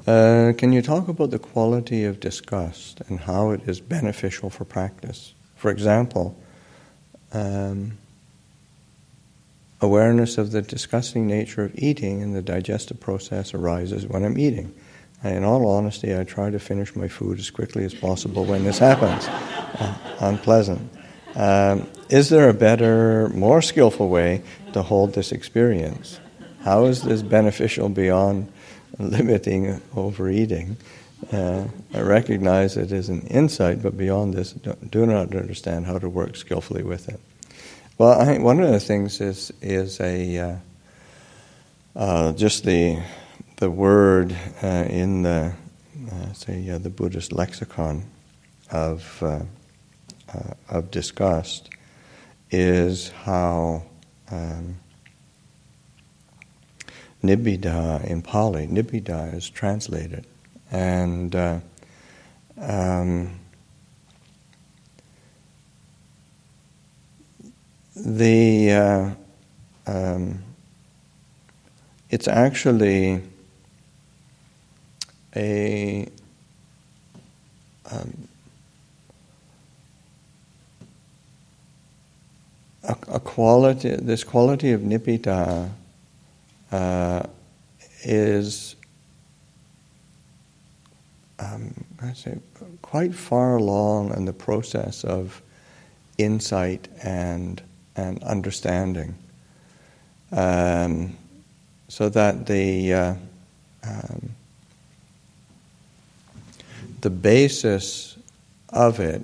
Can you talk about the quality of disgust and how it is beneficial for practice? For example, awareness of the disgusting nature of eating and the digestive process arises when I'm eating. And in all honesty, I try to finish my food as quickly as possible when this happens. Unpleasant. Is there a better, more skillful way to hold this experience? How is this beneficial beyond limiting overeating? I recognize it is an insight, but beyond this, do not understand how to work skillfully with it. Well, I think one of the things is just the word in the the Buddhist lexicon of disgust is how nibbida in Pali, nibbida is translated, and it's actually a quality. This quality of nibbida is I'd say quite far along in the process of insight and understanding, so that the basis of it,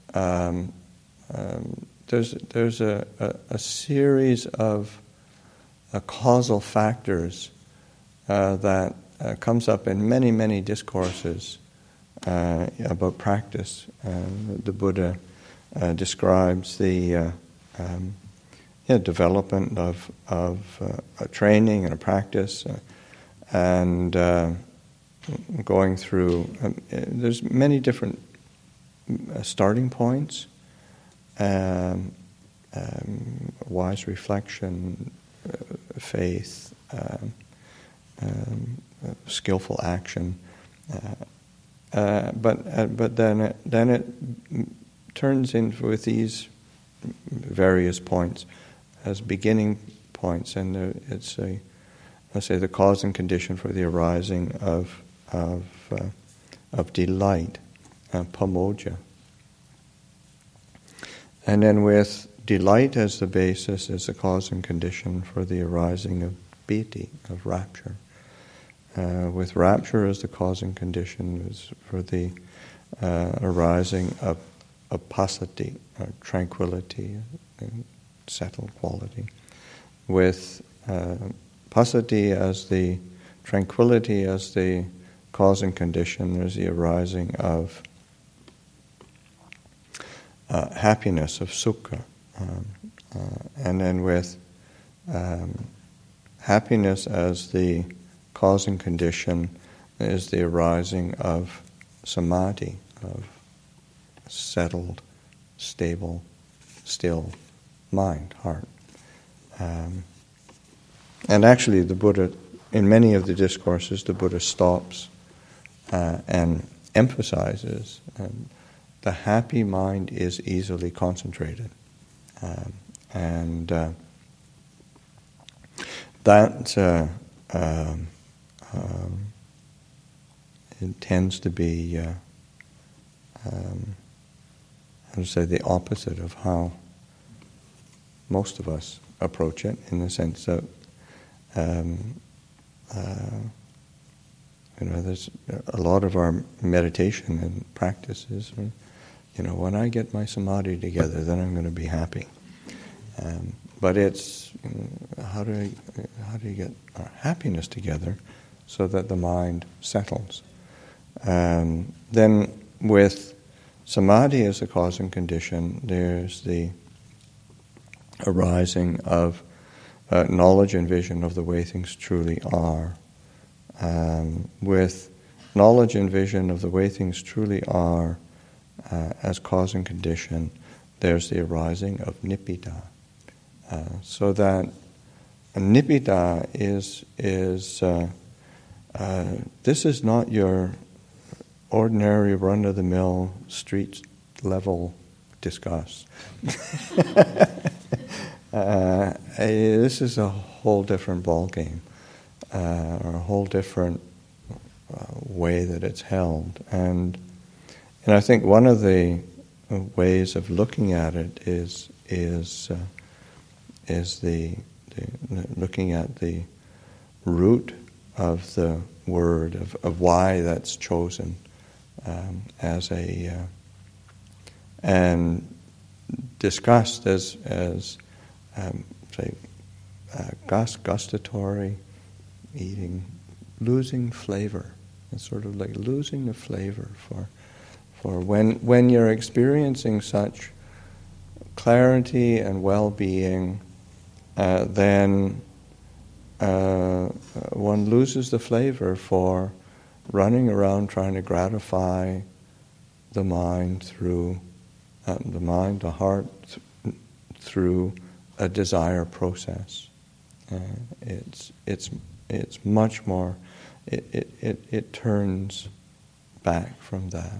there's a series of causal factors that comes up in many discourses about practice. The Buddha describes the development of a training and a practice, and going through. There's many different starting points: wise reflection, faith, skillful action. But then it turns in with these various points as beginning points, and it's let's say the cause and condition for the arising of delight, pamoja. And then with delight as the basis is the cause and condition for the arising of piti, of rapture. With rapture as the cause and condition is for the arising of passaddhi, tranquility, settled quality. With passaddhi as the tranquility as the cause and condition, there's the arising of happiness, of sukha. And then with happiness as the cause and condition is the arising of samadhi, of settled, stable, still mind, heart. And actually the Buddha, in many of the discourses, the Buddha stops and emphasizes the happy mind is easily concentrated. And that it tends to be, I would say, the opposite of how most of us approach it, in the sense that there's a lot of our meditation and practices. When I get my samadhi together, then I'm going to be happy. But it's how do you get our happiness together so that the mind settles? Then with samadhi as the cause and condition, there's the arising of knowledge and vision of the way things truly are. With knowledge and vision of the way things truly are as cause and condition, there's the arising of nibbida. So that nibbida is this is not your ordinary run-of-the-mill street level discuss. This is a whole different ballgame, or a whole different way that it's held. And I think one of the ways of looking at it is looking at the root of the word, of why that's chosen as a and discussed as say gustatory eating, losing flavor. It's sort of like losing the flavor for when you're experiencing such clarity and well-being, then one loses the flavor for running around trying to gratify the mind through the heart through a desire process. It's much more. It turns back from that,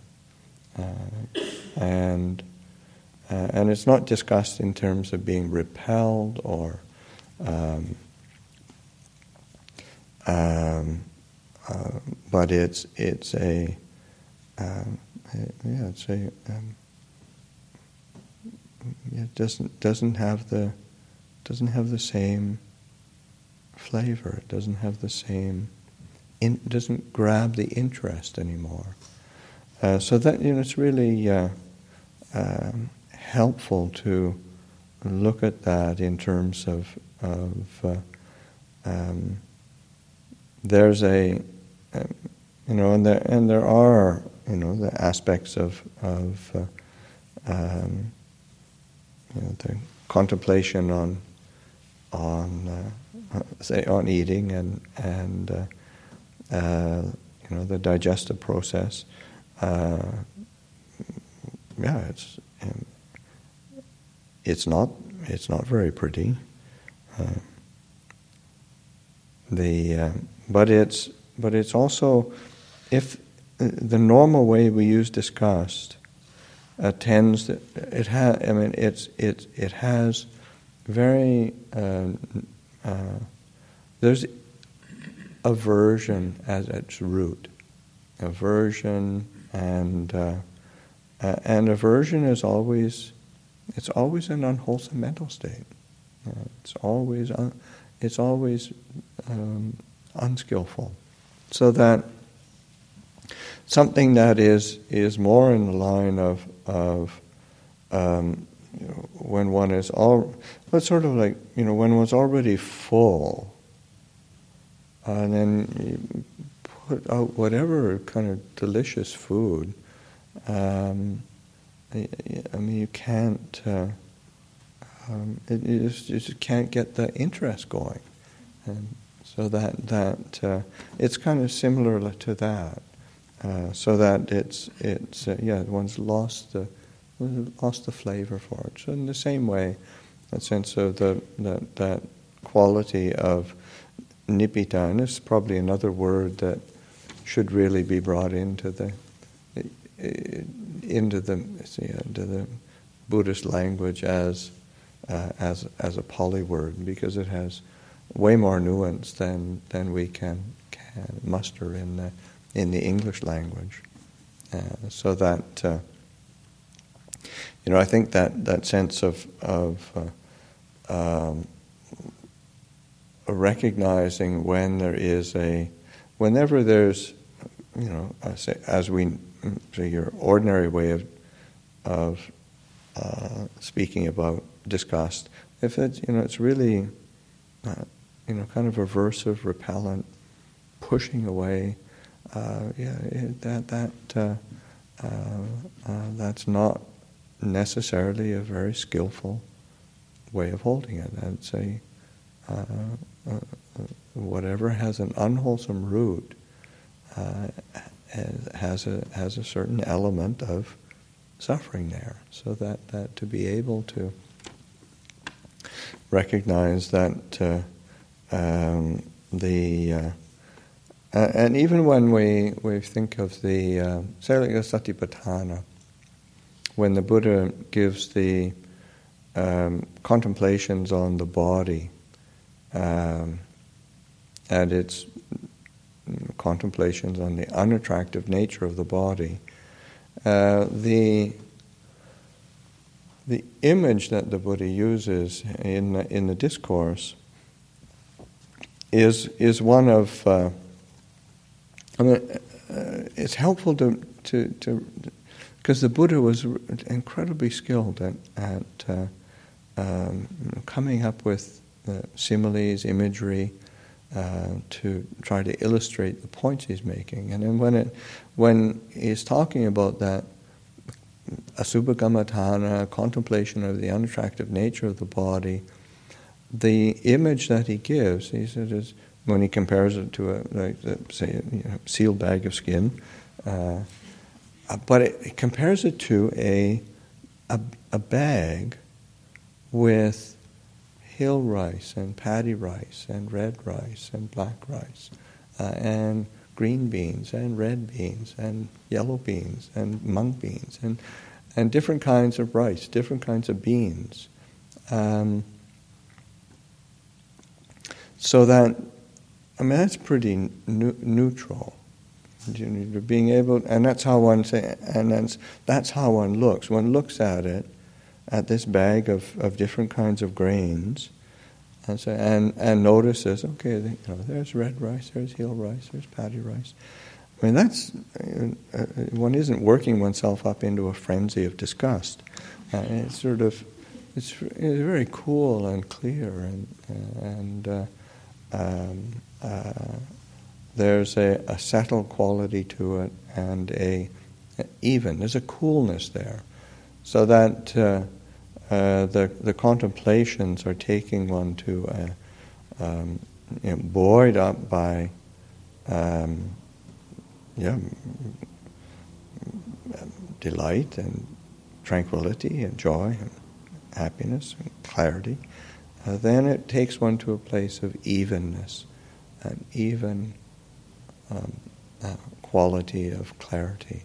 and it's not discussed in terms of being repelled or. But it doesn't have the same flavor. It doesn't have the same. It doesn't grab the interest anymore. So that it's really helpful to look at that in terms of there's a and there are the aspects of the contemplation on eating and the digestive process. It's not very pretty. But it's also, if the normal way we use disgust tends to, it has very there's aversion as its root, aversion and aversion is always an unwholesome mental state. It's always unskillful. So that something that is more in the line of when one is it's sort of like when one's already full, and then you put out whatever kind of delicious food. You can't. You just can't get the interest going, and so that it's kind of similar to that. So that one's lost the flavor for it. So in the same way, that sense of that quality of nibbita, and this is probably another word that should really be brought into the Buddhist language as a Pali word, because it has way more nuance than we can muster in the English language. So that I think that sense of recognizing whenever there's your ordinary way of speaking about disgust, if it's really kind of aversive, repellent, pushing away, that's not necessarily a very skillful way of holding it. I'd say whatever has an unwholesome root has a certain element of suffering there. So that to be able to recognize that and even when we think of the say like the Satipatthana, when the Buddha gives the contemplations on the body, and its contemplations on the unattractive nature of the body, the image that the Buddha uses in the discourse is one of it's helpful to because the Buddha was incredibly skilled at coming up with similes, imagery, to try to illustrate the points he's making. And then when he's talking about that asubhakammatthana, contemplation of the unattractive nature of the body, the image that he gives, he said, is when he compares it to say a sealed bag of skin, but it compares it to a bag with hill rice and paddy rice and red rice and black rice and green beans and red beans and yellow beans and mung beans and different kinds of rice, different kinds of beans. So that, that's pretty neutral. Being able, and that's how one that's how one looks. One looks at it, at this bag of different kinds of grains, and notices, okay, there's red rice, there's hill rice, there's paddy rice. That's one isn't working oneself up into a frenzy of disgust. It's very cool and clear, and there's a settled quality to it, and there's a coolness there, so that the contemplations are taking one to buoyed up by delight and tranquility and joy and happiness and clarity. Then it takes one to a place of evenness, an even quality of clarity.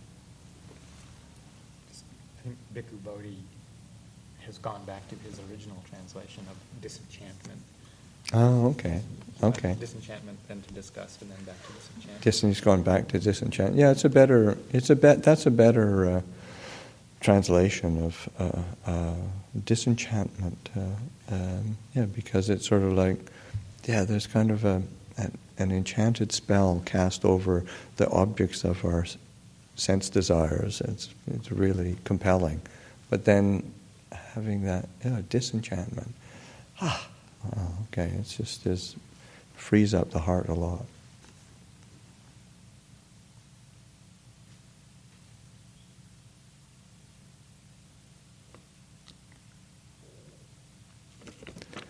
I think Bhikkhu Bodhi has gone back to his original translation of disenchantment. Oh, okay. Okay. Disenchantment, then to disgust, and then back to disenchantment. He's gone back to disenchantment. Yeah, that's a better translation of disenchantment. Because it's sort of like, there's kind of an enchanted spell cast over the objects of our sense desires. It's really compelling. But then having that disenchantment, okay, it's just frees up the heart a lot.